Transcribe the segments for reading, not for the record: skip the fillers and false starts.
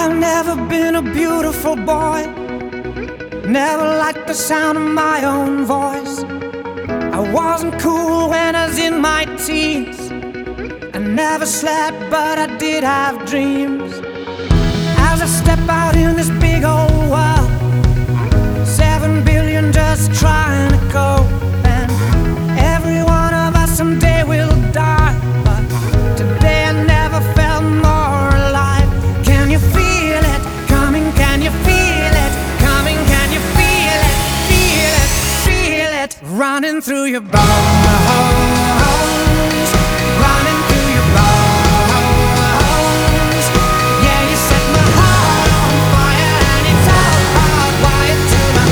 I've never been a beautiful boy, never liked the sound of my own voice. I wasn't cool when I was in my teens. I never slept, but I did have dreams. As I step out in this big old world, 7 billion just trying to go, and every one of us someday will die. But today I never felt more alive. Can you feel it coming? Can you feel it coming? Can you feel it? Feel it, feel it running through your bones, running through your bones. Yeah, you set my heart on fire, and it's all hardwired to my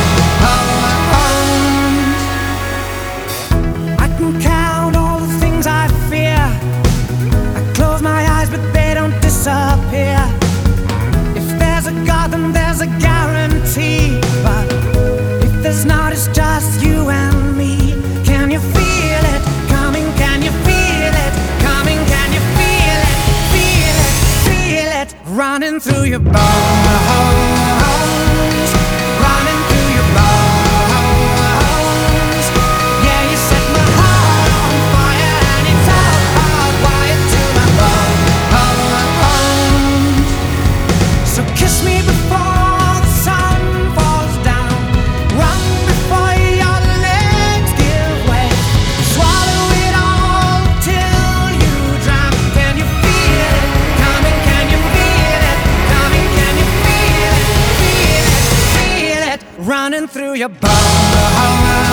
bones. I can count all the things I fear. I close my eyes, but they don't disappear. If there's a God, then there's a guarantee. But if there's not, it's just you and me. Can you feel it coming? Can you feel it coming? Can you feel it? Feel it, feel it running through your bones, running through your bones. Yeah, you set my heart on fire, and it's all hardwired to my bones. So kiss me before the sun falls down, run before your legs give way, swallow it all till you drown. Can you feel it coming? Can you feel it coming? Can you feel it? Feel it, feel it running through your bones.